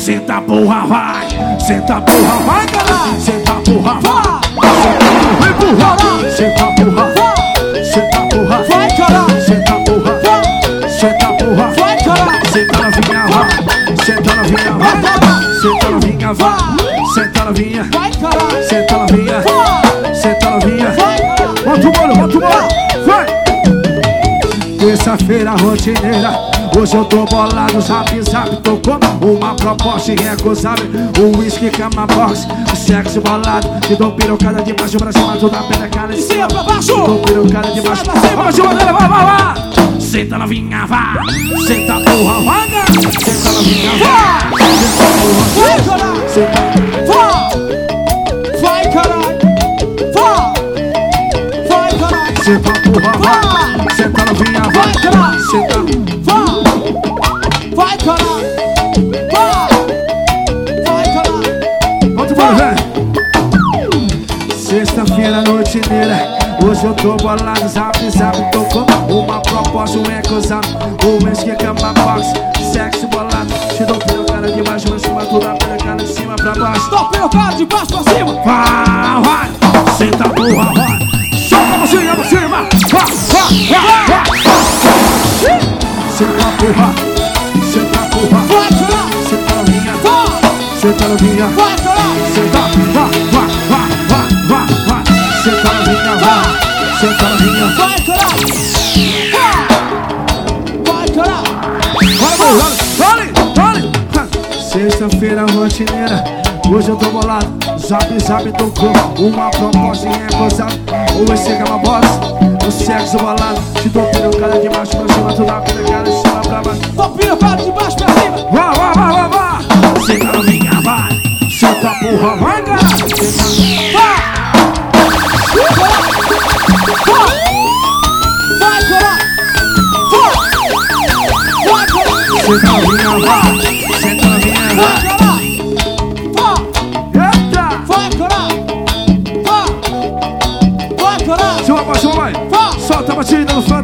Senta porra, vai. Senta porra, vai, caralho. Senta porra, vai. Senta porra, vai. Senta porra, vai. Senta porra, vai, caralho. Senta porra, vai. Senta porra, vai, caralho. Senta novinha, vai. Senta novinha, vai. Senta novinha, vai. Senta novinha, vai, caralho. Senta novinha, vai. Senta novinha, vai. Bota o bolo, vai. Terça-feira rotineira. Hoje eu tô bolado, zap, tô com uma proposta irrecusável. O whisky, cama box, o sexo bolado. Te dou pirocada de baixo pra cima, toda a perecada de cima pra baixo. Te dou pirocada de baixo pra cima, vamos de maneira, vai. Senta novinha, vai. Senta porra, vai. Senta novinha, vai. Senta porra, vai. Senta, vai, caralho. Vai, caralho. Senta porra, vai. Senta novinha, vai, caralho. Senta, vai, caralho! Vai, caralho! Volta embora, velho! Sexta-feira, noite inteira. Hoje eu tô bolado, zap, tô com uma proposta, um recusado. O whisky, cama box, sexo bolado. Te dou pirocada de baixo pra cima, toda a pirocada de cima pra baixo. Dou pirocada de baixo pra cima! Vai! Senta porra, vai! Solta pra cima, pra cima! Vai! Senta porra! Senta porra, vai, caralho. Senta novinha, vai. Senta novinha, vai, caralho. Senta, vai. Senta novinha, vai. Senta novinha, vai, caralho. Vai, caralho. Vale. Sexta-feira rotineira. Hoje eu tô bolado. Zap, tô com uma proposta irrecusável. Ou esse é uma bosta. O sexo bolado. Te dou pirocada de baixo pra cima, toda a pirocada de cima pra baixo. Dou pirocada de baixo pra cima. Vai. Senta novinha, vai. Senta porra, vai, cara. Vai, caralho. Vai, caralho. Senta novinha, vai. Senta novinha, vai, caralho. Eita. Vai, caralho. Vai, caralho. Chama, vai. Solta a batida no fã.